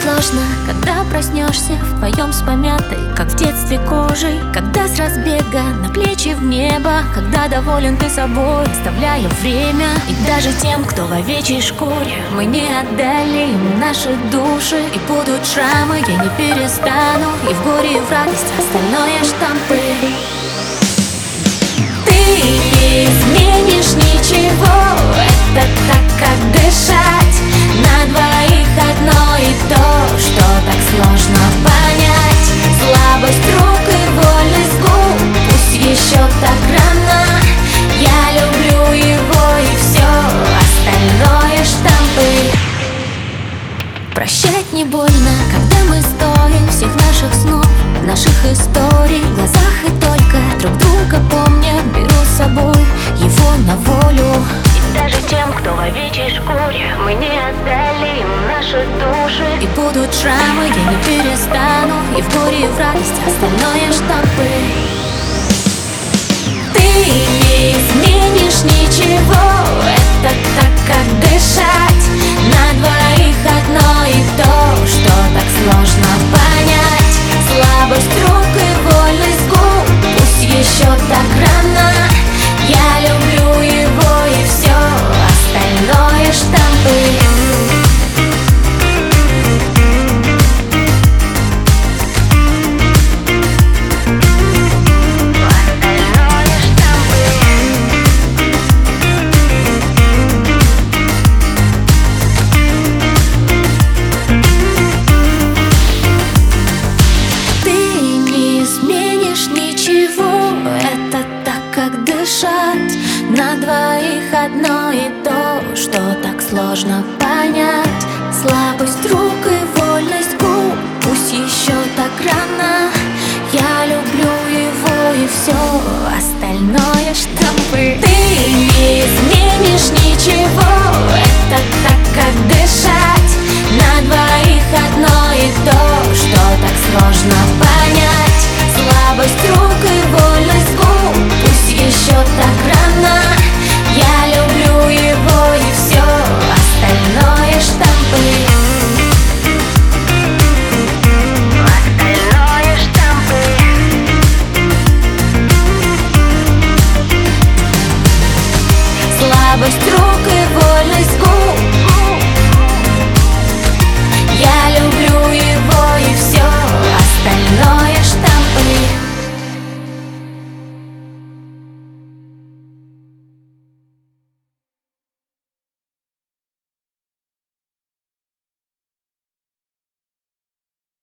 сложно, когда проснешься вдвоем с помятой, как в детстве кожей. Когда с разбега на плечи в небо, когда доволен ты собой, оставляя время. И даже тем, кто в овечьей шкуре, мы не отдали им наши души. И будут шрамы, я не перестану, и в горе, и в радости остальное штампы. Ты не изменишь ничего, это так, как дышать. На двоих одно и то, что так сложно понять. Слабость рук и вольность губ, пусть еще так рано. Я люблю его и все, остальное штампы. Прощать не больно, когда мы стоим всех наших снов, наших историй в глазах, и только друг друга помня, беру с собой его на волю. И даже тем, кто в овечьей шкуре, мы не отдали им наши души. И будут шрамы, я не перестану, и в горе, и в радости остальное штампы. Ты не изменишь ничего, это так, как дышать. На двоих одно и то, что так сложно понять. Слабость рук и вольность губ, пусть еще так рано. Я люблю его и все, остальное штампы. На двоих одно и то, что так сложно понять. Слабость рук и вольность губ, пусть еще так рано. Я люблю его и все, остальное штампы.